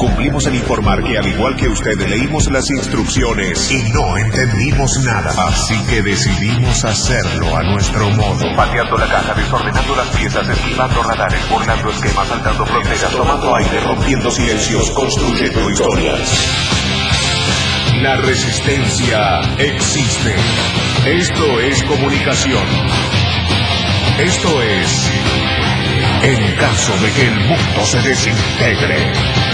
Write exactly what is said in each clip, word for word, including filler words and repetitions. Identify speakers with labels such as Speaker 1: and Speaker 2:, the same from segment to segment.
Speaker 1: cumplimos en informar que al igual que usted leímos las instrucciones y no entendimos nada. Así que decidimos hacerlo a nuestro modo. Pateando la caja, desordenando las piezas, esquivando radares, burlando esquemas, saltando fronteras, tomando aire, rompiendo silencios, construyendo historias. La resistencia existe. Esto es comunicación. Esto es... en caso de que el mundo se desintegre.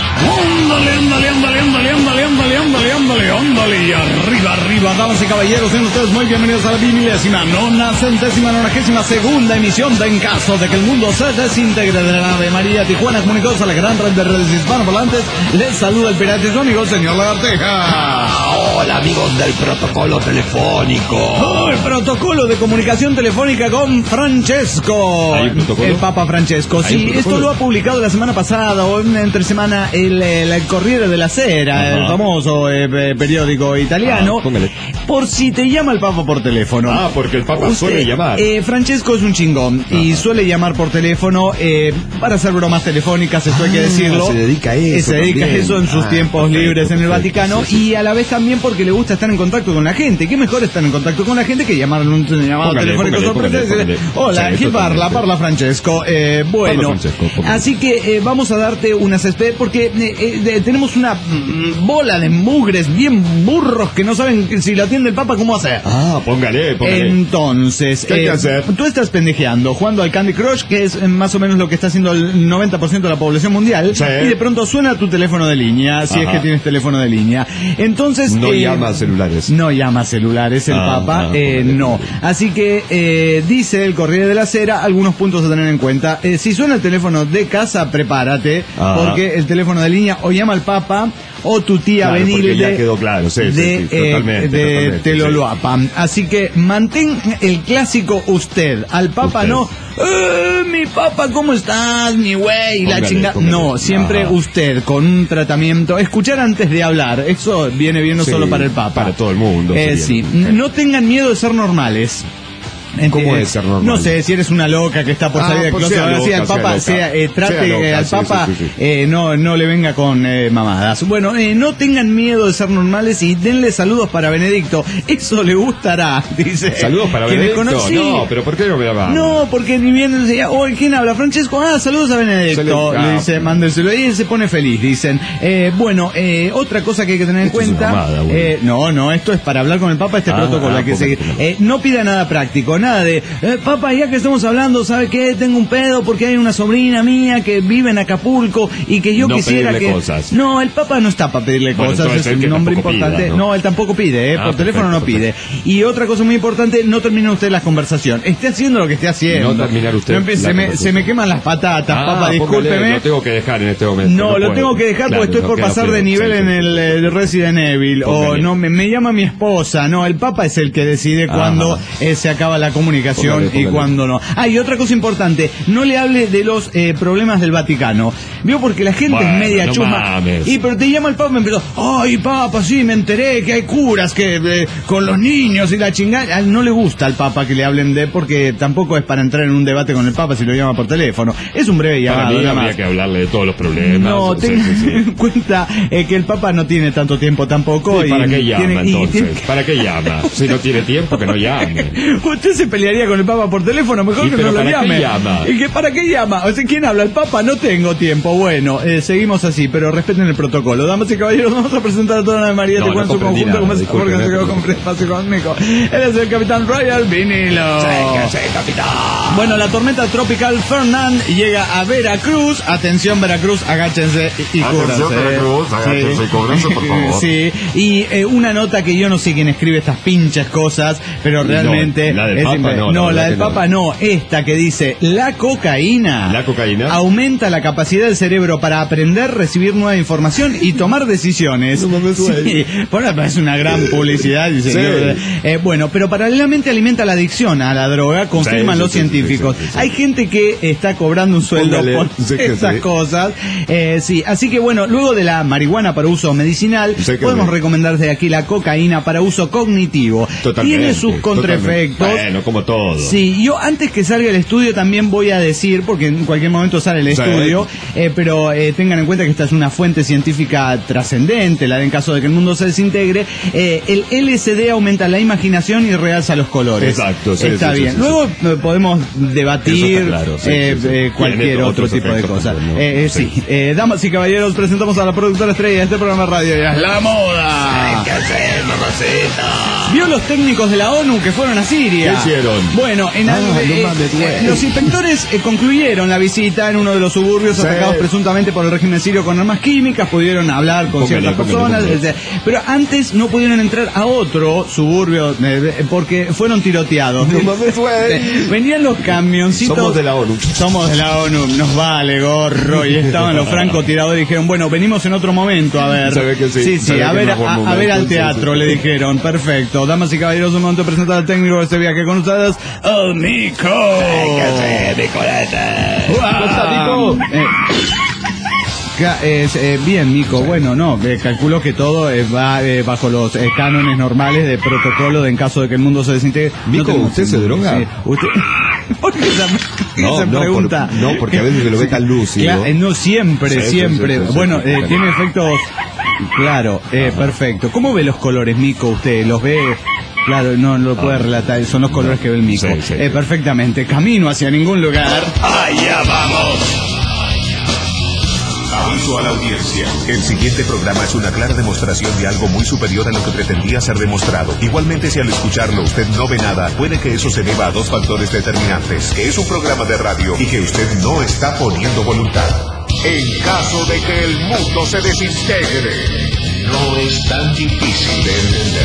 Speaker 2: Ándale, ándale, ándale, ándale, ándale, ándale, ándale, ándale, ándale, y arriba, arriba, damas y caballeros, sean ustedes muy bienvenidos a la milésima, nona, centésima, nonagésima segunda emisión de En Caso de que el Mundo se Desintegre de la nave María Tijuana Comunicados a la gran red de redes hispanoparlantes. Les saluda el pirata y su amigo, el señor Lagarteja.
Speaker 3: Hola, amigos del protocolo telefónico.
Speaker 2: Oh, el protocolo de comunicación telefónica con Francesco.
Speaker 3: ¿Hay un protocolo?
Speaker 2: El Papa Francesco, sí, esto lo ha publicado la semana pasada o en entre semana el, el, el Corriere della Sera, ajá, el famoso eh, periódico italiano. Ah, por si te llama el Papa por teléfono.
Speaker 3: Ah, porque el Papa Usted, suele llamar.
Speaker 2: Eh, Francesco es un chingón, ajá, y suele llamar por teléfono eh, para hacer bromas telefónicas, esto ah, hay que decirlo.
Speaker 3: Se dedica a eso.
Speaker 2: Eh, se dedica
Speaker 3: también.
Speaker 2: a eso en sus ah, tiempos perfecto, libres en el perfecto, Vaticano, sí, sí. Y a la vez también porque le gusta estar en contacto con la gente. ¿Qué mejor estar en contacto con la gente que llamar un llamado póngale, telefónico sorpresa y decirle, hola, sí, aquí parla, parla Francesco. Eh, bueno, Francesco, así que eh, vamos a darte unas espe porque eh, eh, tenemos una mm, bola de mugres bien burros que no saben si lo atiende el Papa cómo hacer.
Speaker 3: Ah, póngale, póngale.
Speaker 2: Entonces,
Speaker 3: ¿qué hay
Speaker 2: eh,
Speaker 3: que hacer?
Speaker 2: Tú estás pendejeando, jugando al Candy Crush, que es más o menos lo que está haciendo el noventa por ciento de la población mundial, sí, y de pronto suena tu teléfono de línea, si ajá, es que tienes teléfono de línea. Entonces,
Speaker 3: no
Speaker 2: eh,
Speaker 3: llama celulares.
Speaker 2: No llama celulares el ah, Papa, ah, eh, no. Así que eh, dice el Corriere della Sera algunos puntos a tener en cuenta. Eh, si suena el teléfono de casa, prepárate, ajá, porque el teléfono de línea o llama al Papa o tu tía
Speaker 3: claro,
Speaker 2: Benilde
Speaker 3: ya quedó claro, sí,
Speaker 2: de,
Speaker 3: sí, sí, totalmente,
Speaker 2: eh, de
Speaker 3: totalmente,
Speaker 2: Teloloapa. Sí. Así que mantén el clásico usted. Al Papa usted. No, eh, mi Papa, ¿cómo estás? Mi güey, la chingada. No, siempre ajá, usted, con un tratamiento. Escuchar antes de hablar, eso viene bien no sí, solo para el Papa.
Speaker 3: Para todo el mundo.
Speaker 2: Eh, sí, no tengan miedo de ser normales.
Speaker 3: ¿Cómo es ser normal?
Speaker 2: No sé, si eres una loca que está por salir ah, del closet, ahora sí al Papa, sea, sea, eh, trate sea loca, al Papa, sí, sí, sí. Eh, no, no le venga con eh, mamadas. Bueno, eh, no tengan miedo de ser normales y denle saludos para Benedicto, eso le gustará, dice.
Speaker 3: ¿Saludos para Benedicto? No, pero ¿por qué no me llaman?
Speaker 2: No, porque ni bien decía, oh, ¿quién habla? Francesco, ah, saludos a Benedicto, le dice, mándenselo, y él se pone feliz, dicen. Eh, bueno, eh, otra cosa que hay que tener en esto cuenta, es mamada, eh, no, no, esto es para hablar con el Papa, este ah, protocolo ah, hay que seguir. Eh, no pida nada práctico, nada de, eh, Papa, ya que estamos hablando, ¿sabe qué? Tengo un pedo porque hay una sobrina mía que vive en Acapulco y que yo
Speaker 3: no
Speaker 2: quisiera que...
Speaker 3: Cosas.
Speaker 2: No, el Papa no está para pedirle bueno, cosas, es un nombre importante. Pida, ¿no? no, él tampoco pide, ¿eh? Ah, por perfecto, teléfono no pide. Perfecto. Y otra cosa muy importante, no termine usted la conversación. Esté haciendo lo que esté haciendo.
Speaker 3: No terminar usted.
Speaker 2: No, se, me, se me queman las patatas,
Speaker 3: ah,
Speaker 2: Papa, discúlpeme.
Speaker 3: Lo tengo que dejar en este momento.
Speaker 2: No,
Speaker 3: no
Speaker 2: lo
Speaker 3: puedo.
Speaker 2: tengo que dejar claro, porque estoy no, por pasar no de nivel sí, en el, el Resident Evil. Póngale. O no, me, me llama mi esposa. No, el Papa es el que decide ah, cuándo eh, se acaba la comunicación póngale, póngale. y cuándo no. Ah, y otra cosa importante, no le hable de los eh, problemas del Vaticano. ¿Vio? Porque la gente bueno, es media
Speaker 3: no
Speaker 2: chuma.
Speaker 3: Mames.
Speaker 2: Y pero te llama el Papa y me empezó, ay, Papa, sí, me enteré que hay curas que eh, con los niños y la chingada. No le gusta al Papa que le hablen de, porque tampoco es para entrar en un debate con el Papa si lo llama por teléfono. Es un breve llamado.
Speaker 3: Para mí
Speaker 2: nada más.
Speaker 3: Habría que hablarle de todos los problemas.
Speaker 2: No, tenga sí, sí, sí. en cuenta eh, que el Papa no tiene tanto tiempo tampoco.
Speaker 3: ¿Y para
Speaker 2: y
Speaker 3: qué llama
Speaker 2: tiene,
Speaker 3: entonces?
Speaker 2: Y tiene...
Speaker 3: ¿Para qué llama? Si no tiene tiempo, que no llame.
Speaker 2: Usted se pelearía con el Papa por teléfono, mejor que no lo
Speaker 3: ¿para
Speaker 2: llame.
Speaker 3: Qué llama?
Speaker 2: ¿Y que para qué llama? O sea, ¿quién habla? El Papa, no tengo tiempo. Bueno, eh, seguimos así, pero respeten el protocolo. Damas y caballeros, vamos a presentar a toda la María no, no en su conjunto, nada, como disculpe, porque no se quedó con espacio conmigo. Él es el Capitán Royal Vinilo.
Speaker 3: Sí, que sí, capitán.
Speaker 2: Bueno, la tormenta tropical Fernand llega a Veracruz. Atención, Veracruz, agáchense y, y cúbranse.
Speaker 4: Atención, Veracruz, agáchense sí. y cúbranse, por favor.
Speaker 2: Sí, y eh, una nota que yo no sé quién escribe estas pinches cosas, pero realmente...
Speaker 3: No, la del
Speaker 2: es
Speaker 3: Papa
Speaker 2: simple.
Speaker 3: no.
Speaker 2: No,
Speaker 3: la,
Speaker 2: la del Papa no. no. Esta que dice, la cocaína...
Speaker 3: La cocaína...
Speaker 2: aumenta la capacidad del cerebro para aprender, recibir nueva información y tomar decisiones.
Speaker 3: No me
Speaker 2: sí, bueno, es una gran publicidad. Dice,
Speaker 3: sí.
Speaker 2: eh, bueno, pero paralelamente alimenta la adicción a la droga, confirman sí, los sí, científicos. Sí, sí, sí, sí. Hay gente que está cobrando un sueldo Póngale, por sí, esas sí. cosas. Eh, sí, así que bueno, luego de la marihuana para uso medicinal, podemos sí. recomendar desde aquí la cocaína para uso cognitivo.
Speaker 3: Totalmente,
Speaker 2: tiene sus contraefectos,
Speaker 3: bueno, bueno, como todo.
Speaker 2: Sí, yo antes que salga el estudio también voy a decir, porque en cualquier momento sale el
Speaker 3: Sí.
Speaker 2: estudio, eh, pero eh, tengan en cuenta que esta es una fuente científica trascendente, la de en caso de que el mundo se desintegre, eh, el L S D aumenta la imaginación y realza los colores.
Speaker 3: Exacto, sí,
Speaker 2: Está
Speaker 3: sí,
Speaker 2: bien.
Speaker 3: sí, sí,
Speaker 2: Luego eh, podemos debatir
Speaker 3: Eso está claro, sí,
Speaker 2: eh,
Speaker 3: sí, sí.
Speaker 2: eh, cualquier
Speaker 3: Tiene
Speaker 2: otro
Speaker 3: otros
Speaker 2: tipo de
Speaker 3: efectos
Speaker 2: cosas.
Speaker 3: también, ¿no?
Speaker 2: Eh, eh, sí,
Speaker 3: Sí.
Speaker 2: Eh, damas y caballeros, presentamos a la productora estrella de este programa de radio, ya es La Moda.
Speaker 3: ¿Qué hacer, mamacita?
Speaker 2: ¿Vio los técnicos de la ONU que fueron a Siria?
Speaker 3: ¿Qué hicieron?
Speaker 2: Bueno, en
Speaker 3: Ah,
Speaker 2: al-
Speaker 3: no
Speaker 2: eh,
Speaker 3: mames,
Speaker 2: eh,
Speaker 3: güey.
Speaker 2: los inspectores eh, concluyeron la visita en uno de los suburbios
Speaker 3: Sí.
Speaker 2: atacados presuntamente por el régimen sirio con armas químicas, pudieron hablar con
Speaker 3: Póngale,
Speaker 2: ciertas
Speaker 3: póngale,
Speaker 2: personas,
Speaker 3: póngale.
Speaker 2: eh, pero antes no pudieron entrar a otro suburbio eh, porque fueron tiroteados.
Speaker 3: No mames, güey.
Speaker 2: Eh, Venían los camioncitos.
Speaker 3: Somos de la ONU.
Speaker 2: Somos de la ONU, nos vale gorro. Y estaban los francotiradores y dijeron, bueno, venimos en otro momento, a ver.
Speaker 3: Se ve que sí.
Speaker 2: Sí,
Speaker 3: Se
Speaker 2: sí,
Speaker 3: ve
Speaker 2: a
Speaker 3: que
Speaker 2: ver,
Speaker 3: no fue un
Speaker 2: a, a
Speaker 3: momento,
Speaker 2: ver al
Speaker 3: sí,
Speaker 2: teatro,
Speaker 3: sí.
Speaker 2: le dijeron. Perfecto. Damas y caballeros, un momento de presentar al técnico de este viaje con ustedes, el Nico. ¡Guau! Eh, ca- es, eh, bien, Nico. Bueno, no, eh, calculo que todo eh, va eh, bajo los eh, cánones normales de protocolo de en caso de que el mundo se desintegre.
Speaker 3: Nico,
Speaker 2: tengo-
Speaker 3: ¿usted se droga?
Speaker 2: Sí, usted... ¿Por qué esa, qué
Speaker 3: No,
Speaker 2: esa
Speaker 3: no,
Speaker 2: pregunta?
Speaker 3: por- no, porque a veces lo ve tan lúcido.
Speaker 2: Claro, eh, no, siempre,
Speaker 3: Sí, sí,
Speaker 2: siempre.
Speaker 3: sí, sí, sí,
Speaker 2: bueno,
Speaker 3: sí,
Speaker 2: eh,
Speaker 3: sí.
Speaker 2: tiene efectos... Claro, eh, perfecto. ¿Cómo ve los colores, Mico, usted? ¿Los ve...? Claro, no lo puede relatar, son los colores que ve el Mico.
Speaker 3: Sí, sí,
Speaker 2: Eh,
Speaker 3: sí.
Speaker 2: perfectamente, camino hacia ningún lugar.
Speaker 1: Allá vamos. Aviso a la audiencia. El siguiente programa es una clara demostración de algo muy superior a lo que pretendía ser demostrado. Igualmente, si al escucharlo usted no ve nada, puede que eso se deba a dos factores determinantes. Que es un programa de radio y que usted no está poniendo voluntad. En caso de que el mundo se desintegre, no es tan difícil de entender.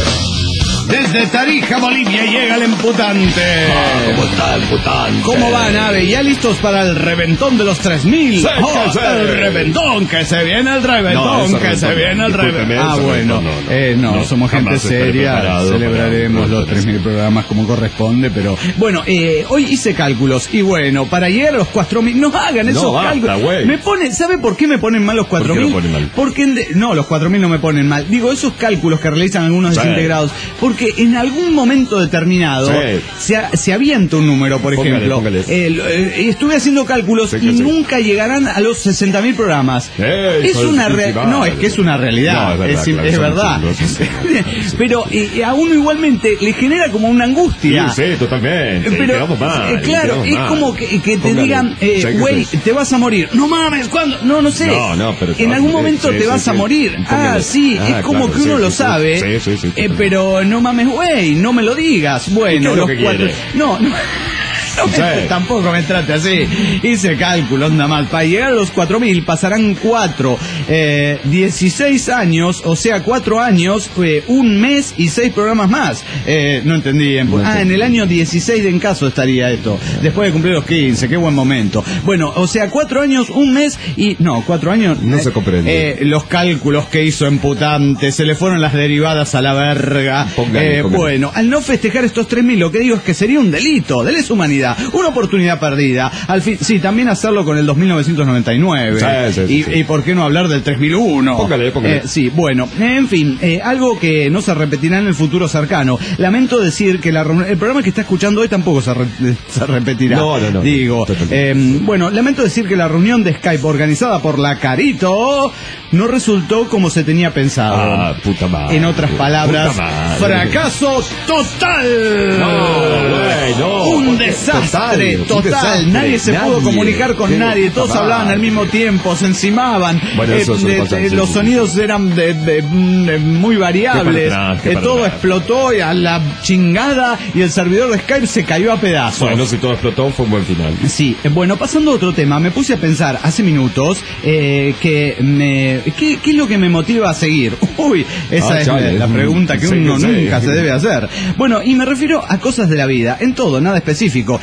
Speaker 2: Desde Tarija, Bolivia, llega el emputante.
Speaker 3: ¿Cómo está el putante?
Speaker 2: ¿Cómo va, nave? ¿Ya listos para el reventón de los tres mil?
Speaker 3: Sí,
Speaker 2: ¡Oh,
Speaker 3: sí.
Speaker 2: el reventón! ¡Que se viene el
Speaker 3: No,
Speaker 2: reventón!
Speaker 3: ese
Speaker 2: ¡Que se
Speaker 3: reventón
Speaker 2: viene
Speaker 3: no.
Speaker 2: el reventón!
Speaker 3: Discúlpeme,
Speaker 2: Ah,
Speaker 3: ese
Speaker 2: bueno.
Speaker 3: reventón no, no.
Speaker 2: Eh, no,
Speaker 3: No,
Speaker 2: somos gente
Speaker 3: jamás estaré
Speaker 2: seria.
Speaker 3: preparado
Speaker 2: Celebraremos
Speaker 3: para-
Speaker 2: los tres mil programas como corresponde, pero... Bueno, eh, hoy hice cálculos y bueno, para llegar a los cuatro mil... No hagan esos
Speaker 3: No, basta,
Speaker 2: cálculos.
Speaker 3: güey.
Speaker 2: Me pone, ¿sabe por qué me ponen mal los cuatro
Speaker 3: qué
Speaker 2: mil?
Speaker 3: lo ponen mal?
Speaker 2: Porque... en de- no, los cuatro mil no me ponen mal. Digo, esos cálculos que realizan algunos
Speaker 3: Sí.
Speaker 2: desintegrados, porque en algún momento determinado
Speaker 3: Sí.
Speaker 2: se, a- se avienta un número, por
Speaker 3: Póngale,
Speaker 2: ejemplo.
Speaker 3: póngale.
Speaker 2: Eh, lo- eh, estuve haciendo cálculos
Speaker 3: Sí, que
Speaker 2: y
Speaker 3: sí.
Speaker 2: nunca llegarán a los sesenta mil programas.
Speaker 3: Eh,
Speaker 2: es
Speaker 3: hijo de
Speaker 2: una
Speaker 3: su
Speaker 2: rea-
Speaker 3: pinche
Speaker 2: No,
Speaker 3: madre.
Speaker 2: es que es una realidad.
Speaker 3: No, es verdad,
Speaker 2: es
Speaker 3: claro,
Speaker 2: es
Speaker 3: son
Speaker 2: verdad.
Speaker 3: chingos, son chingos.
Speaker 2: Pero eh, a uno igualmente le genera como una angustia.
Speaker 3: Sí, sí, totalmente.
Speaker 2: Pero,
Speaker 3: Y quedamos mal,
Speaker 2: eh,
Speaker 3: y
Speaker 2: claro,
Speaker 3: quedamos
Speaker 2: es
Speaker 3: mal.
Speaker 2: como que, que te
Speaker 3: Póngale.
Speaker 2: digan,
Speaker 3: Sí,
Speaker 2: eh,
Speaker 3: que
Speaker 2: güey,
Speaker 3: sí.
Speaker 2: te vas a morir. No mames, ¿cuándo? No, no sé.
Speaker 3: No, no, pero-
Speaker 2: En algún
Speaker 3: sí,
Speaker 2: momento
Speaker 3: sí,
Speaker 2: te
Speaker 3: sí,
Speaker 2: vas a
Speaker 3: sí.
Speaker 2: morir. Ah,
Speaker 3: Póngale.
Speaker 2: sí,
Speaker 3: Ah,
Speaker 2: es como
Speaker 3: claro,
Speaker 2: que uno
Speaker 3: sí,
Speaker 2: lo
Speaker 3: sí, sí.
Speaker 2: sabe.
Speaker 3: Sí, sí, sí,
Speaker 2: eh,
Speaker 3: totalmente.
Speaker 2: pero no mames, güey, no me lo digas.
Speaker 3: ¿Y
Speaker 2: Bueno,
Speaker 3: qué es lo
Speaker 2: los
Speaker 3: que
Speaker 2: cuatro.
Speaker 3: quiere?
Speaker 2: No, no. No me-
Speaker 3: Sí.
Speaker 2: tampoco me trate así. Hice cálculos nada más. Para llegar a los cuatro mil pasarán cuatro, eh, dieciséis años, o sea, cuatro años, eh, un mes y seis programas más. Eh, no entendí. En,
Speaker 3: No
Speaker 2: ah, en
Speaker 3: entendí.
Speaker 2: el año dieciséis en caso estaría esto. Después de cumplir los quince, qué buen momento. Bueno, o sea, cuatro años, un mes y... No, cuatro años...
Speaker 3: No
Speaker 2: eh,
Speaker 3: se comprende.
Speaker 2: eh, los cálculos que hizo Emputante, se le fueron las derivadas a la verga.
Speaker 3: Póngale,
Speaker 2: Eh,
Speaker 3: póngale.
Speaker 2: bueno, al no festejar estos tres mil, lo que digo es que sería un delito de lesa humanidad, una oportunidad perdida. Al fin, sí, también hacerlo con el dos mil novecientos noventa y nueve.
Speaker 3: Sí, sí, sí,
Speaker 2: y,
Speaker 3: sí.
Speaker 2: y por qué no hablar del tres mil uno.
Speaker 3: Póngale, póngale.
Speaker 2: Eh, sí, bueno, en fin, eh, algo que no se repetirá en el futuro cercano. Lamento decir que la reunión- el programa que está escuchando hoy tampoco se, re- se repetirá.
Speaker 3: No, no, no.
Speaker 2: Digo,
Speaker 3: Totalmente.
Speaker 2: eh, bueno, lamento decir que la reunión de Skype organizada por la Carito no resultó como se tenía pensado.
Speaker 3: Ah, puta madre.
Speaker 2: En otras palabras,
Speaker 3: Puta madre.
Speaker 2: fracaso total.
Speaker 3: No, güey, no.
Speaker 2: Un
Speaker 3: Porque-
Speaker 2: desastre
Speaker 3: total,
Speaker 2: total.
Speaker 3: un desastre.
Speaker 2: Nadie se pudo
Speaker 3: Nadie.
Speaker 2: comunicar con
Speaker 3: Qué
Speaker 2: nadie.
Speaker 3: puta
Speaker 2: Todos hablaban
Speaker 3: madre.
Speaker 2: al mismo tiempo, se encimaban.
Speaker 3: Bueno,
Speaker 2: Eh,
Speaker 3: eso suele
Speaker 2: de-
Speaker 3: pasar,
Speaker 2: de-
Speaker 3: sí,
Speaker 2: los
Speaker 3: sí,
Speaker 2: sonidos eran de- de- de- muy variables.
Speaker 3: Qué para atrás, qué
Speaker 2: Eh,
Speaker 3: para
Speaker 2: todo
Speaker 3: atrás.
Speaker 2: explotó y a la chingada y el servidor de Skype se cayó a pedazos.
Speaker 3: Bueno, si todo explotó, fue un buen final.
Speaker 2: Sí, eh, bueno, pasando a otro tema, me puse a pensar hace minutos eh, que me... ¿qué, ¿Qué es lo que me motiva a seguir? Uy, esa
Speaker 3: Ah,
Speaker 2: es
Speaker 3: chale.
Speaker 2: la, la pregunta que
Speaker 3: Sí,
Speaker 2: uno
Speaker 3: sí.
Speaker 2: nunca se debe hacer. Bueno, y me refiero a cosas de la vida, en todo, nada específico.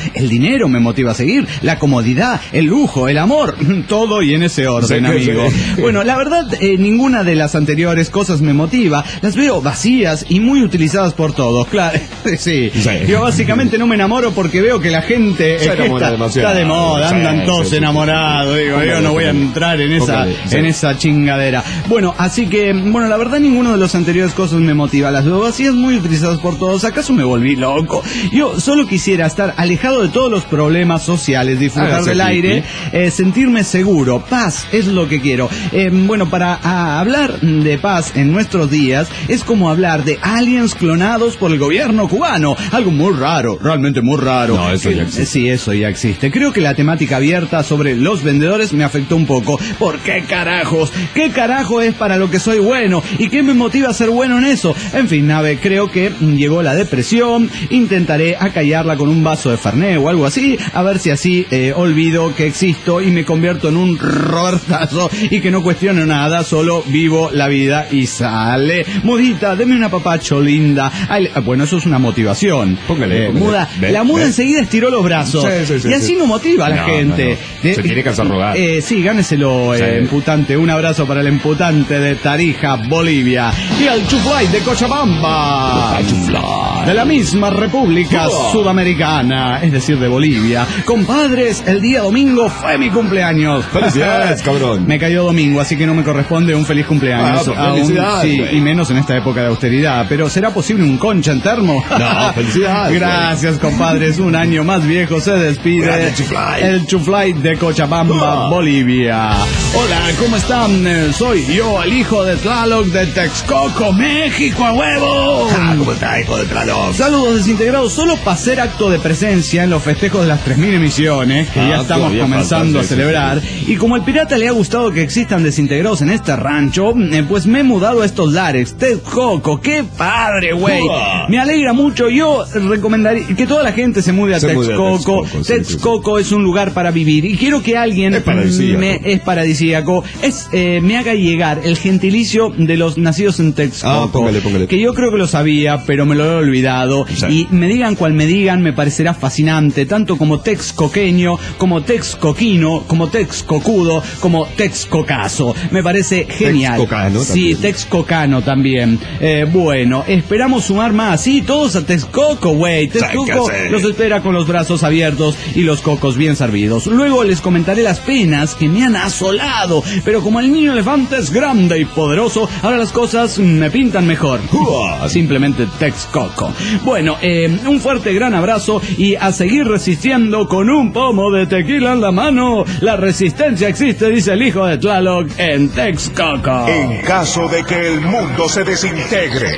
Speaker 2: el dinero me motiva a seguir, la comodidad, el lujo, el amor, todo y en ese orden,
Speaker 3: Sí,
Speaker 2: amigo.
Speaker 3: sí.
Speaker 2: Bueno, la verdad, eh, ninguna de las anteriores cosas me motiva, las veo vacías y muy utilizadas por todos, claro, sí.
Speaker 3: Sí.
Speaker 2: Yo básicamente no me enamoro porque veo que la gente
Speaker 3: Se
Speaker 2: es que
Speaker 3: enamora
Speaker 2: está,
Speaker 3: demasiado.
Speaker 2: está de moda,
Speaker 3: Sí,
Speaker 2: andan
Speaker 3: sí,
Speaker 2: todos
Speaker 3: sí,
Speaker 2: enamorados, digo,
Speaker 3: Póngale,
Speaker 2: yo no voy a
Speaker 3: póngale.
Speaker 2: entrar en esa,
Speaker 3: Póngale, sí.
Speaker 2: en esa chingadera. Bueno, así que, bueno, la verdad ninguno de los anteriores cosas me motiva, las veo vacías, muy utilizadas por todos, ¿acaso me volví loco? Yo solo quisiera estar alejado de todos los problemas sociales, disfrutar
Speaker 3: Hágase
Speaker 2: del
Speaker 3: pipí.
Speaker 2: aire, eh, sentirme seguro, paz es lo que quiero. Eh, bueno, para a, hablar de paz en nuestros días es como hablar de aliens clonados por el gobierno cubano, algo muy raro, realmente muy raro.
Speaker 3: No, eso ya existe.
Speaker 2: Eh, Sí, eso ya existe. Creo que la temática abierta sobre los vendedores me afectó un poco. ¿Por qué carajos? ¿Qué carajo es para lo que soy bueno? ¿Y qué me motiva a ser bueno en eso? En fin, nave, creo que llegó la depresión. Intentaré acallarla con un vaso de Fernet o algo así, a ver si así eh, olvido que existo y me convierto en un Robertazo y que no cuestiono nada, solo vivo la vida y sale. Mudita, deme una papacho linda. Ay, bueno, eso es una motivación.
Speaker 3: Póngale,
Speaker 2: Eh,
Speaker 3: póngale.
Speaker 2: muda,
Speaker 3: Ve,
Speaker 2: la muda
Speaker 3: ve.
Speaker 2: enseguida estiró los brazos.
Speaker 3: Sí, sí, sí,
Speaker 2: y así
Speaker 3: sí.
Speaker 2: no motiva a la
Speaker 3: No,
Speaker 2: gente.
Speaker 3: no, no. Se tiene que hacer rogar.
Speaker 2: Eh, sí, gáneselo, eh,
Speaker 3: Sí.
Speaker 2: emputante. Un abrazo para el emputante de Tarija, Bolivia. Y al Chuflay de Cochabamba. De la misma República
Speaker 3: Oh.
Speaker 2: Sudamericana, es decir, de Bolivia. Compadres, el día domingo fue mi cumpleaños.
Speaker 3: Felicidades, cabrón.
Speaker 2: Me cayó domingo, así que no me corresponde un feliz cumpleaños.
Speaker 3: Ah, pues,
Speaker 2: Aún-
Speaker 3: felicidades,
Speaker 2: sí,
Speaker 3: güey.
Speaker 2: y menos en esta época de austeridad. Pero ¿será posible un concha en termo?
Speaker 3: No, felicidades,
Speaker 2: Gracias, compadres. Un año más viejo se despide
Speaker 3: Gracias, Chuflay.
Speaker 2: el Chuflay de Cochabamba,
Speaker 3: Oh.
Speaker 2: Bolivia. Hola, ¿cómo están? Eh, Soy yo, el hijo de Tlaloc de Texcoco, México, a huevo.
Speaker 3: Ah, ¿cómo está, hijo de Tlaloc?
Speaker 2: Saludos desintegrados, solo para hacer acto de presencia en los festejos de las tres mil emisiones que
Speaker 3: Ah,
Speaker 2: ya estamos
Speaker 3: todavía
Speaker 2: comenzando
Speaker 3: falta,
Speaker 2: a
Speaker 3: sí, sí,
Speaker 2: celebrar. Y como al pirata le ha gustado que existan desintegrados en este rancho, eh, pues me he mudado a estos lares. Texcoco, qué padre, güey.
Speaker 3: Uah.
Speaker 2: Me alegra mucho. Yo recomendaría que toda la gente se mude a
Speaker 3: Se mude a
Speaker 2: Texcoco.
Speaker 3: Texcoco, sí,
Speaker 2: Texcoco es un lugar para vivir. Y quiero que alguien
Speaker 3: Es paradisíaco.
Speaker 2: me, es paradisíaco, es, eh, me haga llegar el gentilicio de los nacidos en Texcoco.
Speaker 3: Ah, póngale, póngale.
Speaker 2: Que yo creo que lo sabía, pero me lo he olvidado.
Speaker 3: Sí.
Speaker 2: Y me digan cual me digan, me parecerá fascinante, tanto como texcoqueño, como texcoquino, como texcocudo, como texcocazo. Me parece genial.
Speaker 3: Texcocano
Speaker 2: Sí,
Speaker 3: también.
Speaker 2: texcocano también. Eh, bueno, esperamos sumar más. Sí, todos a Texcoco, güey. Texcoco
Speaker 3: Sáquese.
Speaker 2: los espera con los brazos abiertos y los cocos bien servidos. Luego les comentaré las penas que me han asolado. Pero como el niño elefante es grande y poderoso, ahora las cosas me pintan mejor.
Speaker 3: Uah.
Speaker 2: Simplemente Texcoco. Bueno, eh, un fuerte gran abrazo y a seguir resistiendo con un pomo de tequila en la mano. La resistencia existe, dice el hijo de Tlaloc en Texcoco.
Speaker 1: En caso de que el mundo se desintegre.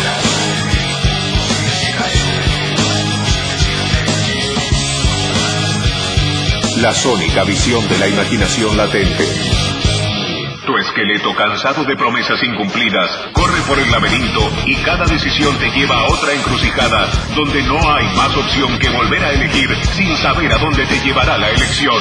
Speaker 1: La sónica visión de la imaginación latente. Tu esqueleto cansado de promesas incumplidas corre por el laberinto y cada decisión te lleva a otra encrucijada donde no hay más opción que volver a elegir sin saber a dónde te llevará la elección.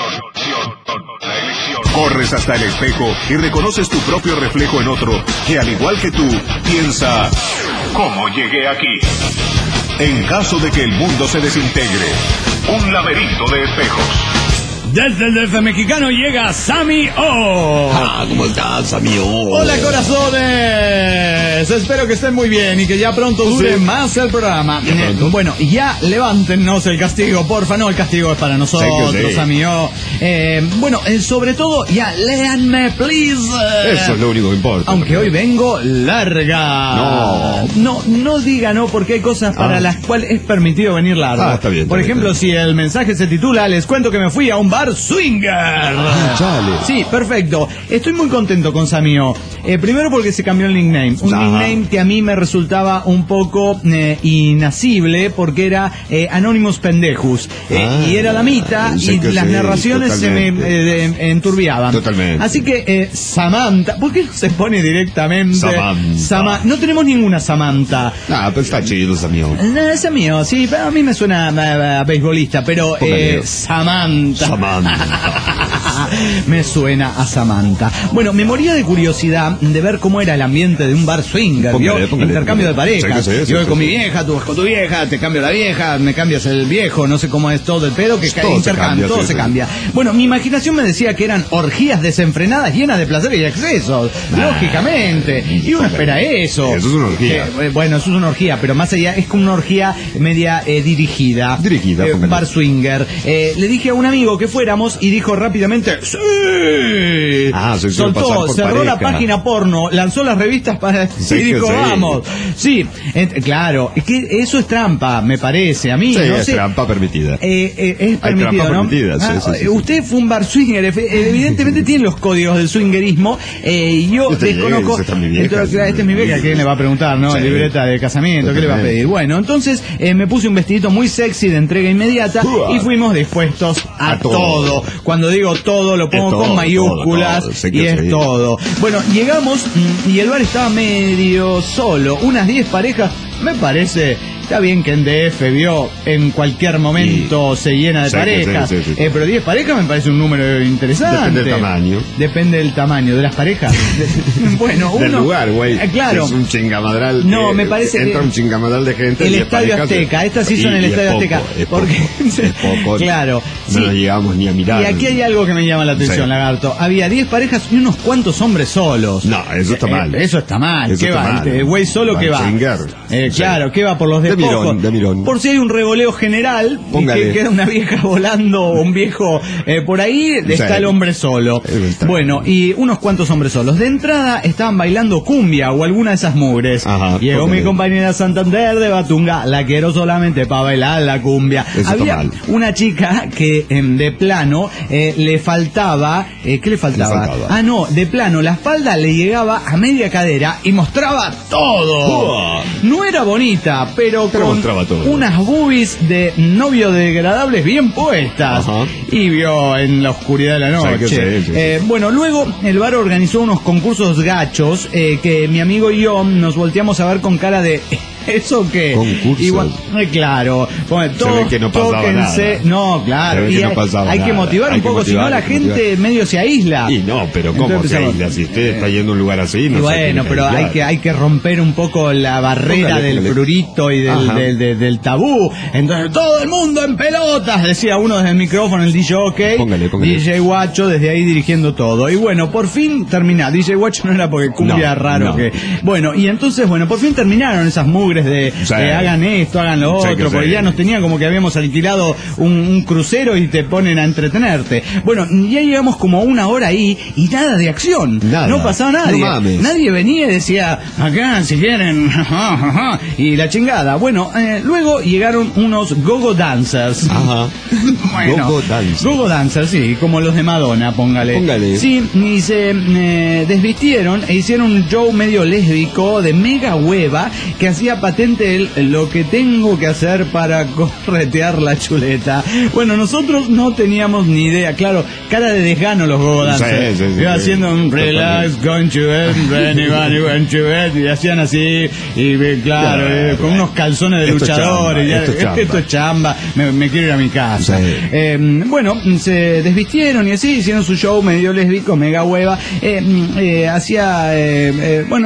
Speaker 1: Corres hasta el espejo y reconoces tu propio reflejo en otro que al igual que tú piensa ¿cómo llegué aquí? En caso de que el mundo se desintegre, un laberinto de espejos.
Speaker 2: Desde el D F mexicano llega Sammy O.
Speaker 3: Ah, ¿cómo estás, amigo?
Speaker 2: Hola, corazones. Espero que estén muy bien y que ya pronto dure
Speaker 3: Sí.
Speaker 2: más el programa.
Speaker 3: Ya pronto.
Speaker 2: Eh, bueno, ya levántennos el castigo, porfa. No, el castigo es para nosotros,
Speaker 3: Sí que sí.
Speaker 2: amigo. Eh, bueno, eh, sobre todo, ya, léanme, please. Eh,
Speaker 3: Eso es lo único que importa.
Speaker 2: Aunque hoy vengo larga.
Speaker 3: No.
Speaker 2: No, no diga no, porque hay cosas para
Speaker 3: Ah.
Speaker 2: las cuales es permitido venir largo.
Speaker 3: Ah, está bien, está
Speaker 2: Por
Speaker 3: bien,
Speaker 2: ejemplo,
Speaker 3: está
Speaker 2: si el mensaje se titula Les cuento que me fui a un bar swinger.
Speaker 3: Ah, chale.
Speaker 2: Sí, perfecto. Estoy muy contento con Samio. Eh, primero porque se cambió el nickname. Un
Speaker 3: Ajá.
Speaker 2: nickname que a mí me resultaba un poco eh, inasible porque era eh, Anonymous Pendejus. Eh,
Speaker 3: Ah,
Speaker 2: y era damita
Speaker 3: sí
Speaker 2: y
Speaker 3: que
Speaker 2: las
Speaker 3: sí,
Speaker 2: narraciones se me
Speaker 3: totalmente.
Speaker 2: eh, de- enturbiaban.
Speaker 3: Totalmente.
Speaker 2: Así que eh, Samantha, ¿por qué no se pone directamente?
Speaker 3: Samantha.
Speaker 2: Sama- no tenemos ninguna Samantha.
Speaker 3: Ah, pero está chido, amigo.
Speaker 2: No, ese es mío, sí, pero a mí me suena a, a- a beisbolista, pero
Speaker 3: Póngale.
Speaker 2: eh, Samantha.
Speaker 3: Samantha.
Speaker 2: Me suena a Samantha. Bueno, me moría de curiosidad de ver cómo era el ambiente de un bar swinger,
Speaker 3: Póngale,
Speaker 2: ¿vio?
Speaker 3: póngale,
Speaker 2: Intercambio
Speaker 3: póngale.
Speaker 2: de parejas.
Speaker 3: Sí, sí, sí,
Speaker 2: Yo voy
Speaker 3: sí,
Speaker 2: con
Speaker 3: sí.
Speaker 2: mi vieja, tú vas con tu vieja, te cambio la vieja, me cambias el viejo, no sé cómo es todo el pedo, que
Speaker 3: Todo
Speaker 2: cae
Speaker 3: se
Speaker 2: intercambio,
Speaker 3: cambia,
Speaker 2: todo
Speaker 3: sí,
Speaker 2: se
Speaker 3: sí.
Speaker 2: cambia. Bueno, mi imaginación me decía que eran orgías desenfrenadas llenas de placer y excesos, lógicamente. Y uno espera eso.
Speaker 3: Eso es una orgía.
Speaker 2: Que, eh, bueno, eso es una orgía, pero más allá es como una orgía media eh, dirigida.
Speaker 3: Dirigida,
Speaker 2: Eh,
Speaker 3: póngale.
Speaker 2: bar swinger. Eh, le dije a un amigo que fuéramos y dijo rápidamente ¡sí!
Speaker 3: Ah, se hicieron pasar
Speaker 2: Soltó,
Speaker 3: por
Speaker 2: cerró la
Speaker 3: pareja.
Speaker 2: página porno, lanzó las revistas para
Speaker 3: Sí,
Speaker 2: y dijo
Speaker 3: que sí.
Speaker 2: vamos. Sí, ent- claro, es que eso es trampa, me parece a mí.
Speaker 3: Sí,
Speaker 2: no
Speaker 3: es
Speaker 2: sé.
Speaker 3: trampa permitida.
Speaker 2: Eh, eh, es
Speaker 3: Hay
Speaker 2: permitido,
Speaker 3: trampa
Speaker 2: ¿no?
Speaker 3: permitida, sí,
Speaker 2: Ah,
Speaker 3: sí, sí, sí.
Speaker 2: Usted fue un bar swinger, efe- evidentemente tiene los códigos del swingerismo. Eh, y yo
Speaker 3: Usted llega y
Speaker 2: desconozco.
Speaker 3: dice, "Esta es mi vieja".
Speaker 2: Entonces, claro, esta es mi vieja, ¿quién le va a preguntar, no?
Speaker 3: Sí.
Speaker 2: Libreta de casamiento, ¿qué le va a
Speaker 3: Totalmente.
Speaker 2: pedir? Bueno, entonces eh, me puse un vestidito muy sexy de entrega inmediata
Speaker 3: Uah.
Speaker 2: y fuimos dispuestos a,
Speaker 3: A
Speaker 2: todo.
Speaker 3: todo.
Speaker 2: Cuando digo todo, lo pongo
Speaker 3: Es todo,
Speaker 2: con mayúsculas
Speaker 3: todo, todo. Sé
Speaker 2: y
Speaker 3: que
Speaker 2: es
Speaker 3: sí.
Speaker 2: todo. Bueno, llegamos mm, y el bar estaba medio solo, unas diez parejas, me parece. Está bien que en D F vio en cualquier momento se llena de
Speaker 3: Sí, que
Speaker 2: parejas,
Speaker 3: sí, sí, sí.
Speaker 2: eh, pero diez parejas me parece un número interesante.
Speaker 3: Depende del tamaño.
Speaker 2: Depende del tamaño de las parejas. De- bueno, uno.
Speaker 3: Del lugar, güey.
Speaker 2: Eh, claro.
Speaker 3: Es un chingamadral.
Speaker 2: No,
Speaker 3: que
Speaker 2: me parece
Speaker 3: Entra
Speaker 2: que-
Speaker 3: un chingamadral de gente.
Speaker 2: El
Speaker 3: diez
Speaker 2: Estadio
Speaker 3: parejas,
Speaker 2: Azteca, estas sí
Speaker 3: y-
Speaker 2: son el
Speaker 3: y es
Speaker 2: Estadio
Speaker 3: poco,
Speaker 2: Azteca.
Speaker 3: Es poco,
Speaker 2: Porque,
Speaker 3: es poco.
Speaker 2: claro.
Speaker 3: No
Speaker 2: sí.
Speaker 3: nos llegamos ni a mirar.
Speaker 2: Y aquí hay algo que me llama la atención,
Speaker 3: Sí.
Speaker 2: Lagarto. Había diez parejas y unos cuantos hombres solos.
Speaker 3: No, eso está
Speaker 2: Eh,
Speaker 3: mal.
Speaker 2: eso está mal.
Speaker 3: Eso
Speaker 2: ¿Qué
Speaker 3: está
Speaker 2: va?
Speaker 3: mal.
Speaker 2: El güey solo
Speaker 3: Va
Speaker 2: que
Speaker 3: al
Speaker 2: va.
Speaker 3: swinger.
Speaker 2: Eh,
Speaker 3: Sí.
Speaker 2: claro, que va por los
Speaker 3: De
Speaker 2: despojos.
Speaker 3: mirón, de mirón.
Speaker 2: Por si hay un revoleo general y
Speaker 3: Póngale.
Speaker 2: que queda una vieja volando o un viejo eh, por ahí, está
Speaker 3: Sí.
Speaker 2: el hombre solo.
Speaker 3: Eso está
Speaker 2: Bueno, y unos cuantos hombres solos. De entrada estaban bailando cumbia o alguna de esas mugres.
Speaker 3: Ajá,
Speaker 2: Llegó
Speaker 3: póngale.
Speaker 2: mi compañera Santander de Batunga, la quiero solamente para bailar la cumbia.
Speaker 3: Eso está
Speaker 2: Había
Speaker 3: mal.
Speaker 2: una chica que em, de plano eh, le faltaba, eh, ¿qué le faltaba?
Speaker 3: Le faltaba.
Speaker 2: Ah, no, de plano, la espalda le llegaba a media cadera y mostraba todo.
Speaker 3: Uah.
Speaker 2: No era bonita, pero,
Speaker 3: Pero
Speaker 2: con
Speaker 3: mostraba todo.
Speaker 2: unas boobies de novio degradables bien puestas.
Speaker 3: Ajá.
Speaker 2: Y vio en la oscuridad de la
Speaker 3: Sí,
Speaker 2: noche.
Speaker 3: que sí, sí, sí.
Speaker 2: Eh, bueno, luego el bar organizó unos concursos gachos eh, que mi amigo y yo nos volteamos a ver con cara de... ¿Eso qué?
Speaker 3: Concursos.
Speaker 2: Igual, eh, claro. Bueno, todos
Speaker 3: ve que no pasaba
Speaker 2: tóquense.
Speaker 3: nada.
Speaker 2: No, claro.
Speaker 3: Se ve
Speaker 2: Y
Speaker 3: que no
Speaker 2: hay,
Speaker 3: pasaba
Speaker 2: hay que
Speaker 3: nada.
Speaker 2: motivar
Speaker 3: Hay
Speaker 2: un
Speaker 3: que
Speaker 2: poco, si no
Speaker 3: motivar,
Speaker 2: la
Speaker 3: hay que
Speaker 2: gente
Speaker 3: motivar.
Speaker 2: medio se aísla.
Speaker 3: Y no, pero ¿cómo
Speaker 2: Entonces
Speaker 3: se
Speaker 2: empezamos-
Speaker 3: aísla? Si usted está yendo a un lugar así, no
Speaker 2: Y
Speaker 3: se
Speaker 2: bueno,
Speaker 3: tiene que
Speaker 2: pero hay
Speaker 3: aislar.
Speaker 2: que hay que romper un poco la barrera
Speaker 3: Póngale,
Speaker 2: del
Speaker 3: póngale.
Speaker 2: prurito y del,
Speaker 3: Ajá.
Speaker 2: del, del- del tabú. Entonces, todo el mundo en pelotas, decía uno desde el micrófono, el D J OK.
Speaker 3: Póngale, póngale.
Speaker 2: D J Guacho desde ahí dirigiendo todo. Y bueno, por fin termina. D J Guacho no era porque cumbia
Speaker 3: No,
Speaker 2: raro
Speaker 3: no.
Speaker 2: que... Bueno, y entonces, bueno, por fin terminaron esas mugres de,
Speaker 3: Sí.
Speaker 2: de hagan esto, hagan lo
Speaker 3: Sí,
Speaker 2: otro,
Speaker 3: que
Speaker 2: porque
Speaker 3: sí.
Speaker 2: ya nos tenían como que habíamos alquilado un, un crucero y te ponen a entretenerte. Bueno, ya llevamos como una hora ahí y nada de acción.
Speaker 3: Nada.
Speaker 2: No pasaba nadie.
Speaker 3: No mames.
Speaker 2: Nadie venía y decía, acá si quieren, y la chingada. Bueno, eh, luego llegaron unos go-go dancers.
Speaker 3: Ajá.
Speaker 2: Bueno,
Speaker 3: Go-go dancers.
Speaker 2: go-go dancers, sí, como los de Madonna, póngale.
Speaker 3: Póngale.
Speaker 2: Sí, y se eh, desvistieron e hicieron un show medio lésbico de mega hueva que hacía patente el, lo que tengo que hacer para corretear la chuleta. Bueno, nosotros no teníamos ni idea, claro, cara de desgano los go-go dancers.
Speaker 3: Sí, sí, sí,
Speaker 2: Iba
Speaker 3: sí.
Speaker 2: haciendo un relax, going to bed, anyone going to bed, y hacían así, y eh, claro,
Speaker 3: Claro.
Speaker 2: eh, con unos calzones de
Speaker 3: Esto es
Speaker 2: luchadores,
Speaker 3: chamba,
Speaker 2: ya,
Speaker 3: esto es chamba.
Speaker 2: esto es chamba, me, me quiero ir a mi casa.
Speaker 3: Sí.
Speaker 2: Eh, bueno, se desvistieron y así hicieron su show medio lésbico, mega hueva. Eh, eh, hacía, eh, eh, bueno,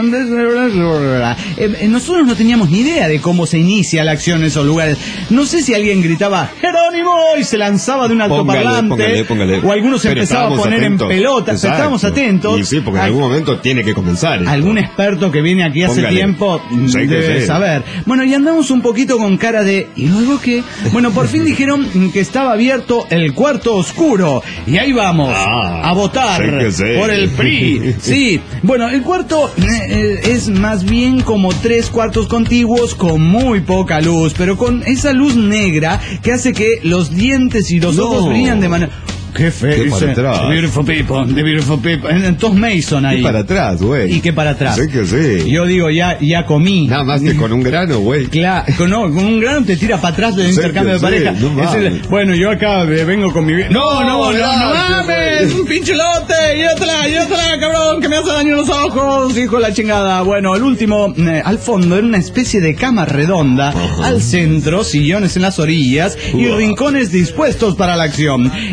Speaker 2: eh, nosotros no teníamos ni idea de cómo se inicia la acción en esos lugares. No sé si alguien gritaba Jerónimo y se lanzaba de un altoparlante,
Speaker 3: Póngale, póngale, póngale.
Speaker 2: o algunos se
Speaker 3: Pero
Speaker 2: empezaba a
Speaker 3: estábamos
Speaker 2: poner
Speaker 3: atentos.
Speaker 2: en pelotas.
Speaker 3: Exacto.
Speaker 2: Estábamos atentos.
Speaker 3: Y sí, porque en
Speaker 2: Al-
Speaker 3: algún momento tiene que comenzar esto.
Speaker 2: Algún experto que viene aquí hace
Speaker 3: Póngale.
Speaker 2: tiempo mm,
Speaker 3: Sí, que
Speaker 2: debe
Speaker 3: sí.
Speaker 2: saber. Bueno, y andamos un poquito con cara de... ¿Y luego qué? Bueno, por fin dijeron que estaba abierto el cuarto oscuro. Y ahí vamos,
Speaker 3: Ah,
Speaker 2: a votar
Speaker 3: sí que sí.
Speaker 2: por el P R I. Sí, bueno, el cuarto eh, eh, es más bien como tres cuartos contiguos con muy poca luz, pero con esa luz negra que hace que los dientes y los
Speaker 3: No.
Speaker 2: ojos brillan de manera... Qué feo.
Speaker 3: Qué para
Speaker 2: dice,
Speaker 3: atrás.
Speaker 2: The beautiful people, the beautiful people. Entonces Mason ahí.
Speaker 3: ¿Qué para atrás, güey?
Speaker 2: ¿Y qué para atrás?
Speaker 3: Sí que sí.
Speaker 2: Yo digo, ya, ya comí.
Speaker 3: Nada más que con un grano, güey.
Speaker 2: Claro, con, no, con un grano te tira para atrás del
Speaker 3: Sí,
Speaker 2: intercambio de
Speaker 3: que
Speaker 2: pareja.
Speaker 3: sí, no
Speaker 2: Es el-
Speaker 3: mames.
Speaker 2: bueno, yo acá eh, vengo con mi... vie- No, no, no, no,
Speaker 3: gracias,
Speaker 2: mames,
Speaker 3: güey.
Speaker 2: un pinche lote, llévatela, llévatela, cabrón, que me hace daño en los ojos, hijo de la chingada. Bueno, el último, eh, al fondo, era una especie de cama redonda, al centro, sillones en las orillas y
Speaker 3: Uah.
Speaker 2: rincones dispuestos para la acción. Encontramos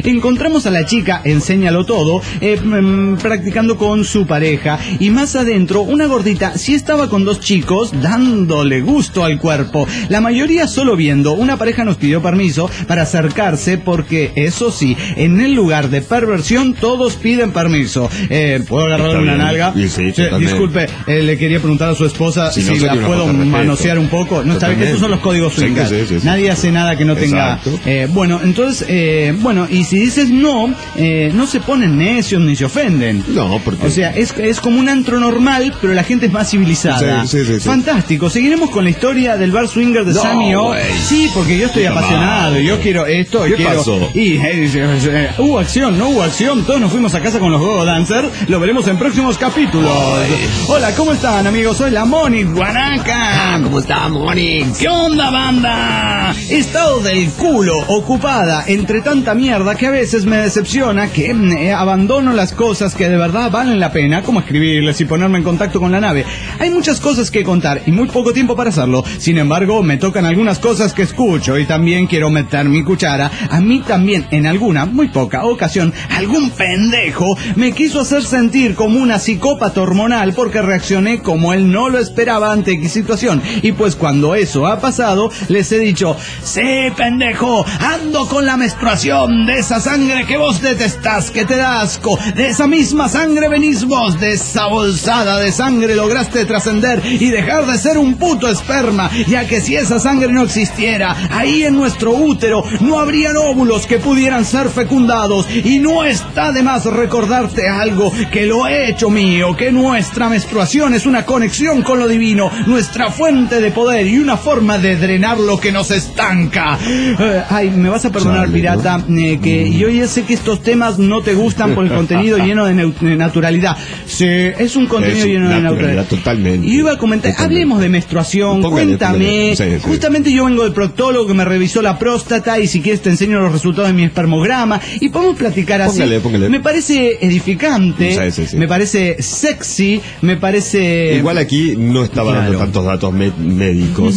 Speaker 2: encontramos a la chica, enséñalo todo, eh, mm, practicando con su pareja, y más adentro una gordita sí estaba con dos chicos dándole gusto al cuerpo, la mayoría solo viendo. Una pareja nos pidió permiso para acercarse porque, eso sí, en el lugar de perversión todos piden permiso. Eh, ¿Puedo agarrar una nalga?
Speaker 3: Sí, sí,
Speaker 2: sí, disculpe, eh, le quería preguntar a su esposa si, si no, la puedo manosear un poco. No, está bien, estos son los códigos swingers. Sí, sí, sí, Nadie sí, hace sí. nada que no tenga... Eh, bueno, entonces, eh, bueno, y si dices no, eh, no se ponen necios ni se ofenden.
Speaker 3: No, porque...
Speaker 2: O sea, es, es como un antro normal, pero la gente es más civilizada. Sí, sí, sí, sí. Fantástico. Seguiremos con la historia del bar swinger de no, Sammy O. Sí, porque yo estoy apasionado. Yo quiero esto.
Speaker 3: ¿Qué
Speaker 2: quiero...
Speaker 3: pasó?
Speaker 2: Y eh, eh, hubo acción, no hubo acción. Todos nos fuimos a casa con los Gogo Dancer. Lo veremos en próximos capítulos. Ay. Hola, ¿cómo están, amigos? Soy la Monix Guanaca.
Speaker 3: Ah, ¿cómo está, Monix?
Speaker 2: ¿Qué onda, banda? He estado del culo, ocupada entre tanta mierda que a veces me decepciona que eh, abandono las cosas que de verdad valen la pena, como escribirles y ponerme en contacto con la nave. Hay muchas cosas que contar y muy poco tiempo para hacerlo. Sin embargo, me tocan algunas cosas que escucho y también quiero meter mi cuchara. A mí también, en alguna, muy poca ocasión, algún pendejo me quiso hacer sentir como una psicópata hormonal porque reaccioné como él no lo esperaba ante X situación. Y pues cuando eso ha pasado, les he dicho: sí, pendejo, ando con la menstruación, de esa sangre que vos detestás, que te da asco, de esa misma sangre venís vos, de esa bolsada de sangre lograste trascender y dejar de ser un puto esperma, ya que si esa sangre no existiera, ahí en nuestro útero no habrían óvulos que pudieran ser fecundados, y no está de más recordarte algo, que lo he hecho mío, que nuestra menstruación es una conexión con lo divino, nuestra fuente de poder y una forma de drenar lo que nos estanca. Eh, ay, me vas a perdonar, Charlie, pirata, ¿no? eh, que mm. yo ya sé que estos temas no te gustan por el contenido lleno de, neu- de naturalidad. Sí, es un contenido es lleno de naturalidad.
Speaker 3: Totalmente.
Speaker 2: Y iba a comentar, totalmente. Hablemos de menstruación, póngale, cuéntame. Póngale. Sí, sí. Justamente yo vengo del proctólogo que me revisó la próstata y si quieres te enseño los resultados de mi espermograma y podemos platicar así.
Speaker 3: Póngale, póngale.
Speaker 2: Me parece edificante, sí, sí, sí. me parece sexy, me parece...
Speaker 3: Igual aquí no estaba claro. dando tantos datos me- médicos.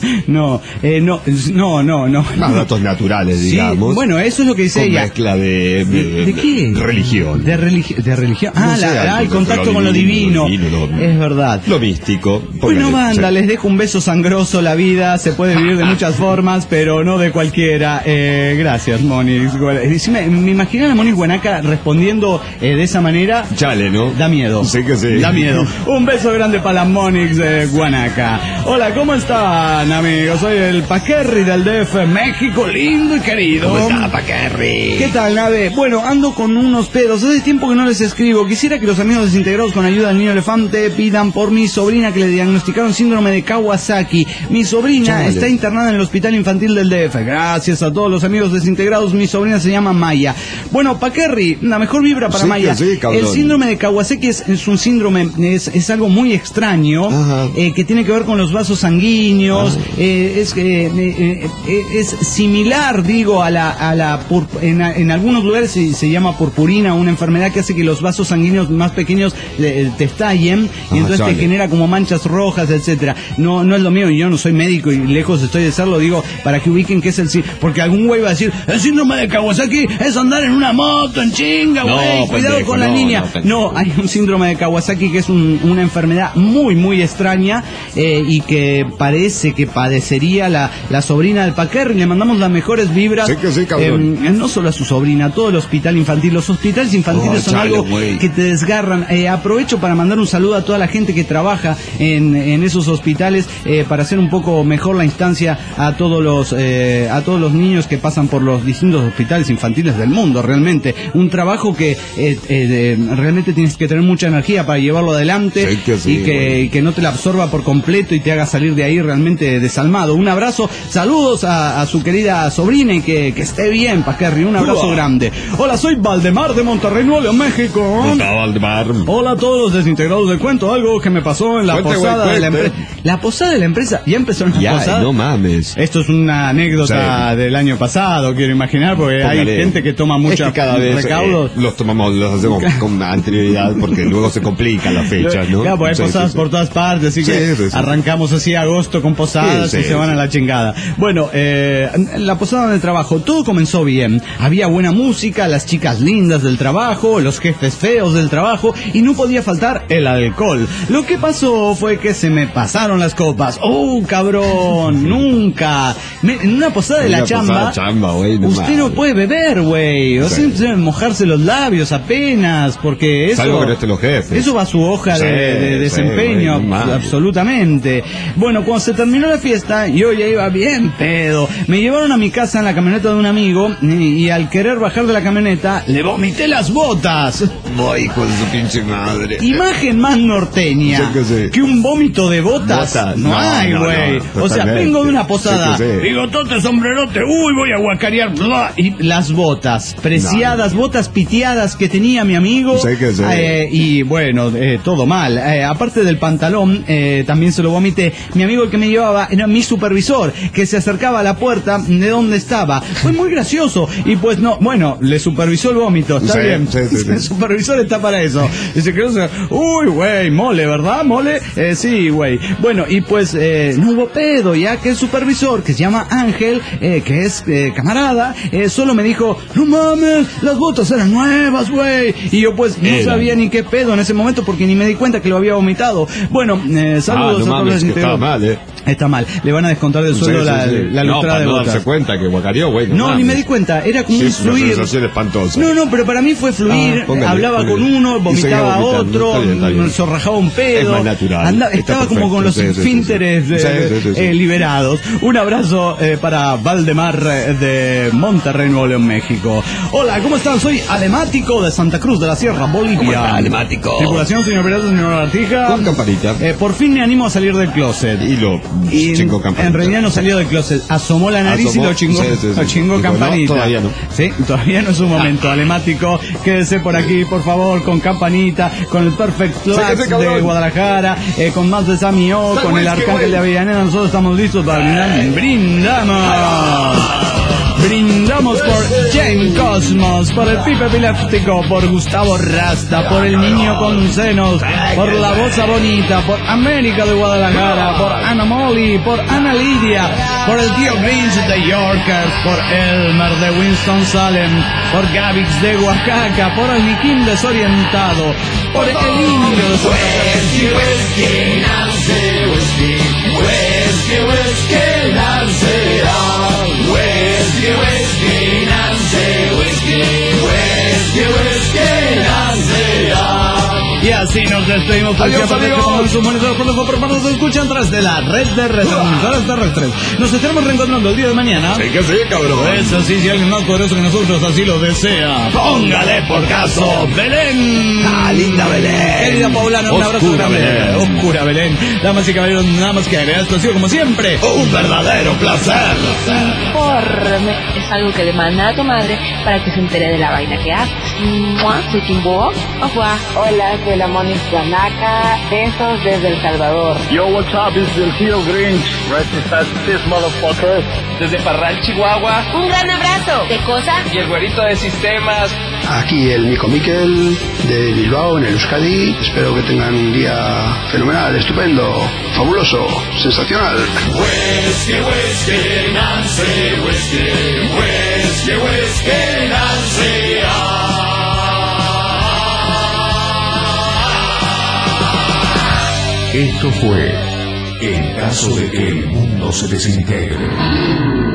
Speaker 2: no, eh, no, no, no, no.
Speaker 3: Más datos naturales,
Speaker 2: sí,
Speaker 3: digamos.
Speaker 2: Bueno, eso es lo que dice
Speaker 3: con
Speaker 2: ella.
Speaker 3: Mezcla de, de,
Speaker 2: de, ¿de qué?
Speaker 3: Religión.
Speaker 2: De, religi- de religión. Ah,
Speaker 3: no sé,
Speaker 2: la, ah, el contacto
Speaker 3: lo
Speaker 2: con lo divino.
Speaker 3: Lo divino lo,
Speaker 2: es verdad.
Speaker 3: Lo místico.
Speaker 2: Bueno, banda, sí. Les dejo un beso sangroso. La vida se puede vivir de muchas formas, pero no de cualquiera. Eh, gracias, Monix. Me, me imagino a la Monix Guanaca respondiendo eh, de esa manera.
Speaker 3: Chale, ¿no?
Speaker 2: Da miedo.
Speaker 3: Sí que sí.
Speaker 2: Da miedo. Un beso grande para la Monix de Guanaca. Hola, ¿cómo están, amigos? Soy el Paquerri del D F, México, lindo y querido.
Speaker 3: ¿Cómo está, Paquerri?
Speaker 2: ¿Qué tal, nave? Bueno, ando con unos pedos. Hace tiempo que no les escribo. Quisiera que los amigos desintegrados con ayuda del niño elefante pidan por mi sobrina que le diagnosticaron síndrome de Kawasaki. Mi sobrina Chale. está internada en el hospital infantil del D F. Gracias a todos los amigos desintegrados. Mi sobrina se llama Maya. Bueno, Paquerri, la mejor vibra para
Speaker 3: sí,
Speaker 2: Maya.
Speaker 3: Sí,
Speaker 2: el síndrome de Kawasaki es, es un síndrome, es, es algo muy extraño, eh, que tiene que ver con los vasos sanguíneos. Eh, es, eh, eh, eh, es similar, digo, a la, a la pur, en, en algunos lugares se, se llama purpurina, una enfermedad que hace que los vasos sanguíneos más pequeños eh, te estallen y ah, entonces chale. te genera como manchas rojas, etcétera. No, no es lo mío, y yo no soy médico y lejos estoy de serlo, digo, para que ubiquen qué es el sí, porque algún güey va a decir, el síndrome de Kawasaki es andar en una moto en chinga, güey, no, cuidado pendejo, con la no, niña. No, no, hay un síndrome de Kawasaki que es un, una enfermedad muy, muy extraña eh, y que parece que padecería la, la sobrina del Paquerri. Le mandamos las mejores vibras.
Speaker 3: Sí que sí, cabrón.
Speaker 2: Eh, no solo a su sobrina, a todo el hospital infantil. Los hospitales infantiles oh, son chale, algo wey. que te desgarran. Eh, aprovecho para mandar un saludo a toda la gente que trabaja en, en esos hospitales eh, para hacer un poco mejor la instancia a todos los eh, a todos los niños que pasan por los distintos hospitales infantiles del mundo. Realmente un trabajo que eh, eh, realmente tienes que tener mucha energía para llevarlo adelante
Speaker 3: sí que sí,
Speaker 2: y que, y que no te la absorba por completo y te haga salir de ahí realmente desalmado. Un abrazo, saludos a, a su querida sobrina y que, que esté bien, Paquerri, un abrazo Hola. grande. Hola, soy Valdemar de Monterrey, Nuevo León, México.
Speaker 3: Hola, Valdemar.
Speaker 2: Hola a todos los desintegrados. Les cuento algo que me pasó en la cuente, posada güey, de la empresa. La posada de la empresa, ya empezó en la
Speaker 3: ya,
Speaker 2: posada.
Speaker 3: No mames.
Speaker 2: Esto es una anécdota sí. del año pasado, quiero imaginar, porque Póngale. hay gente que toma muchos
Speaker 3: es que cada vez recaudos. Eh, los tomamos, los hacemos con anterioridad porque luego se complican las fechas, ¿no?
Speaker 2: Claro, pues hay sí, posadas sí, por sí. todas partes, así sí, que sí, sí. arrancamos así agosto con posadas sí, sí, y se van sí. a la chingada. Bueno, eh, la posada donde trabajo, todo comenzó bien. Había buena música, las chicas lindas del trabajo, los jefes feos del trabajo y no podía faltar el alcohol. Lo que pasó fue que se me pasaron las copas. ¡Oh, cabrón! ¡Nunca! Me, en una posada de la chamba,
Speaker 3: chamba wey, no
Speaker 2: usted
Speaker 3: madre.
Speaker 2: no puede beber, güey. O sea, sí. Debe mojarse los labios apenas, porque eso...
Speaker 3: Salvo que no estén los jefes.
Speaker 2: Eso va a su hoja
Speaker 3: sí,
Speaker 2: de, de desempeño,
Speaker 3: sí, wey, no
Speaker 2: absolutamente. Bueno, cuando se terminó la fiesta, yo ya iba bien pedo. Me llevaron a mi casa en la camioneta de un amigo y, y al querer bajar de la camioneta, le vomité las botas.
Speaker 3: Voy, hijo de su pinche madre.
Speaker 2: Imagen más norteña
Speaker 3: Sí que, sí.
Speaker 2: que un vómito de botas.
Speaker 3: Botas.
Speaker 2: No,
Speaker 3: No,
Speaker 2: hay,
Speaker 3: no,
Speaker 2: güey.
Speaker 3: no,
Speaker 2: o sea,
Speaker 3: totalmente.
Speaker 2: vengo de una posada.
Speaker 3: Sí que sí.
Speaker 2: Bigotote, sombrerote. Uy, voy a guacarear. Bla, y las botas, preciadas, no, no. botas piteadas que tenía mi amigo.
Speaker 3: Sí que sí.
Speaker 2: Eh, y bueno, eh, todo mal. Eh, aparte del pantalón, eh, también se lo vomité. Mi amigo, el que me llevaba, era mi supervisor, que se acercaba a la puerta de donde estaba. Fue muy gracioso. Y pues no, bueno, le supervisó el vómito. Está
Speaker 3: sí,
Speaker 2: bien.
Speaker 3: Sí, sí, sí.
Speaker 2: El supervisor está para eso. Y se quedó, uy, güey, mole, ¿verdad? Mole. Eh, sí, güey. Bueno, y pues eh, no hubo pedo, ya que el supervisor, que se llama Ángel, eh, que es eh, camarada, eh, solo me dijo, no mames, las botas eran nuevas, güey. Y yo pues no
Speaker 3: Eran.
Speaker 2: sabía ni qué pedo en ese momento porque ni me di cuenta que lo había vomitado. Bueno, eh, saludos
Speaker 3: ah, no
Speaker 2: a
Speaker 3: mames,
Speaker 2: todos los
Speaker 3: que estaba mal, eh.
Speaker 2: Está mal, le van a descontar del sueldo
Speaker 3: sí,
Speaker 2: la,
Speaker 3: sí, sí.
Speaker 2: la
Speaker 3: no,
Speaker 2: lustrada
Speaker 3: para
Speaker 2: de
Speaker 3: no
Speaker 2: botas.
Speaker 3: darse cuenta que guacareó, güey.
Speaker 2: No,
Speaker 3: No,
Speaker 2: ni me di cuenta, era como
Speaker 3: sí,
Speaker 2: un
Speaker 3: es una
Speaker 2: fluir.
Speaker 3: sensación espantosa.
Speaker 2: No, no, pero para mí fue fluir,
Speaker 3: Ah, póngale,
Speaker 2: hablaba
Speaker 3: póngale.
Speaker 2: con uno,
Speaker 3: Y
Speaker 2: vomitaba a
Speaker 3: seguía vomitando.
Speaker 2: otro,
Speaker 3: Está bien, está bien.
Speaker 2: zorrajaba un pedo.
Speaker 3: Es más natural.
Speaker 2: Anda-
Speaker 3: Está
Speaker 2: estaba
Speaker 3: perfecto.
Speaker 2: como con los
Speaker 3: Sí, sí, sí,
Speaker 2: esfínteres
Speaker 3: sí.
Speaker 2: eh,
Speaker 3: Sí, sí, sí, sí.
Speaker 2: eh, liberados. Un abrazo eh, para Valdemar eh, de Monterrey, Nuevo León, México. Hola, ¿cómo están? Soy Alemático de Santa Cruz de la Sierra, Bolivia.
Speaker 3: ¿Cómo está, Alemático?
Speaker 2: Tripulación, señor Verazo, señor Artija.
Speaker 3: Con campanita.
Speaker 2: Eh, por fin me animo a salir del closet.
Speaker 3: Y lo
Speaker 2: Y
Speaker 3: chingó campanita.
Speaker 2: en realidad no salió del closet, asomó la nariz
Speaker 3: Asomó,
Speaker 2: y lo chingó,
Speaker 3: sí, sí, sí.
Speaker 2: lo chingó
Speaker 3: Dijo,
Speaker 2: campanita.
Speaker 3: no, todavía no.
Speaker 2: Sí, todavía no es un momento. Alemático, quédese por aquí, por favor, con campanita, con el Perfect Flags
Speaker 3: Sáquese, cabrón.
Speaker 2: de Guadalajara, eh, con más de Sammy O,
Speaker 3: Sal,
Speaker 2: con el
Speaker 3: whisky,
Speaker 2: Arcángel
Speaker 3: güey.
Speaker 2: de Avellaneda. Nosotros estamos listos para brindar. ¡Brindamos! Brindamos por Jane Cosmos, por el Pipe Epiléptico, por Gustavo Rasta, por el Niño con Senos, por La Bossa Bonita, por América de Guadalajara, por Ana Molly, por Ana Lidia, por el Tío Grinch de Yorkers, por Elmer de Winston-Salem, por Gavix de Oaxaca, por el Niquín desorientado, por el Indio de Y así nos despedimos por
Speaker 3: Adiós,
Speaker 2: siempre.
Speaker 3: amigos.
Speaker 2: Como sus monitores por nos escuchan tras de la red de retransmisores terrestres. Nos estaremos reencontrando el día de mañana.
Speaker 3: Sí que sí, cabrón.
Speaker 2: Eso sí, si alguien más poderoso que nosotros así lo desea, póngale por caso Belén.
Speaker 3: Ah, linda Belén.
Speaker 2: Querida Paulana, un abrazo
Speaker 3: Oscura
Speaker 2: grande.
Speaker 3: Belén.
Speaker 2: Oscura Belén. Damas y caballeros, nada más que agregar. Esto ha sido como siempre un verdadero placer.
Speaker 5: Informe es algo que le manda a tu madre para que se entere de la vaina que haces. Mua, soy Kimbo. Au revoir.
Speaker 6: Hola, soy la Mónica Naka. Besos desde El Salvador.
Speaker 7: Yo, what's up? It's el tío Grinch. Right this motherfucker. Desde Parral, Chihuahua.
Speaker 5: Un gran abrazo. ¿Qué cosa?
Speaker 7: Y el güerito de sistemas.
Speaker 8: Aquí el Nico Miquel de Bilbao en el Euskadi. Espero que tengan un día fenomenal, estupendo, fabuloso, sensacional.
Speaker 1: Whisky, whisky, Nancy, whisky, whisky, whisky, Nancy. Esto fue En caso de que el mundo se desintegre.